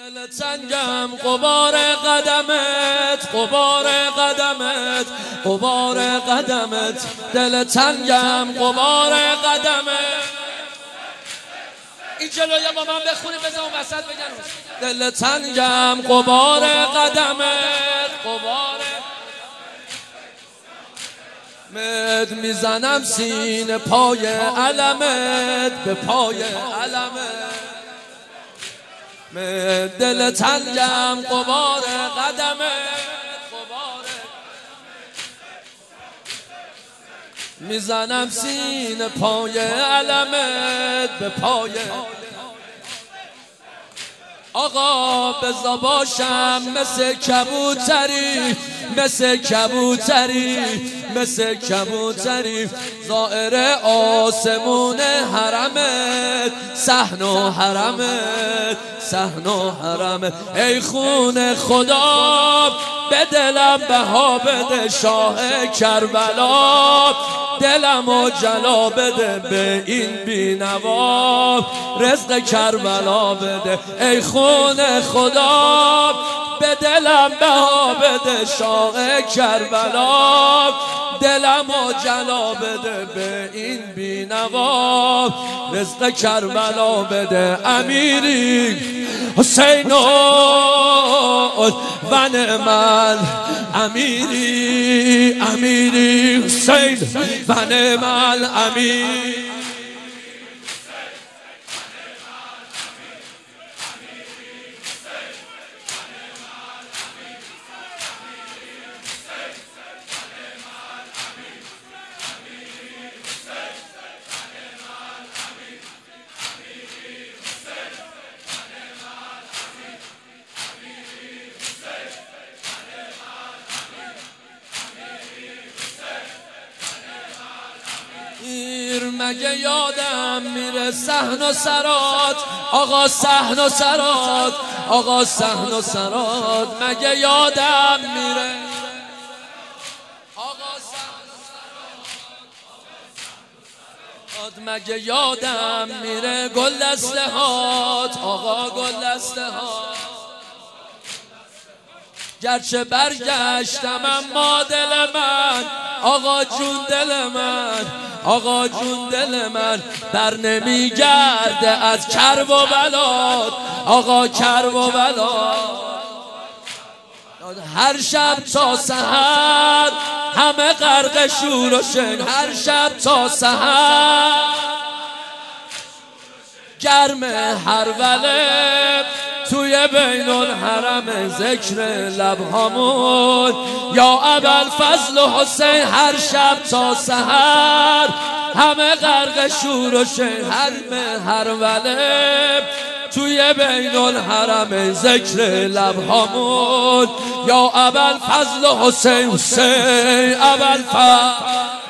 دل تنگم غبار قدمت، غبار قدمت، غبار قدمت، دل تنگم غبار قدمت. این جلوی با من بخونی بزن اون وسط بگن. دل تنگم غبار قدمت، غبار قدمت، میزنم سینه پای علمت، به پای علمت. دل تنگم غبار قدمت، میزنم سینه پای علمت، به پای آقا بزا باشم مثل کبوتری، مثل کبوتری، مثل کبوتری، زائر آسمون حرمت، صحن و حرمت، صحن و حرمت. ای خون خدا به دلم بها بده، شاه کربلا دلمو جلا بده، به این بینوا رزق کربلا بده. ای خون خدا به دلم بها بده، شاه کربلا دلمو جلا بده، به این بینوا رزق کربلا بده. امیری حسین و نعمل امیری، امیری حسین و نعمل امیر. مگه یادم میره صحن و سرات، آقا صحن و سرات، آقا صحن و سرات، مگه یادم میره آقا صحن و سرات، مگه یادم میره گل دستهات، آقا گل دستهات. گرچه برگشتم اما دل من، آقا جون دل من، آقا جون دل من در نمیگرده از کرب و بلاد، آقا کرب و بلاد. هر شب تا سحر همه غرق شور و شن، هر شب تا سحر گرم هر وله توی بین الحرم ذکر لبهامون، یا ابوالفضل و حسین هر شب تا سحر همه غرق شور و شن، هر وله توی بین الحرم ذکر لبهامون، یا ابوالفضل و حسین، حسین ابوالفضل.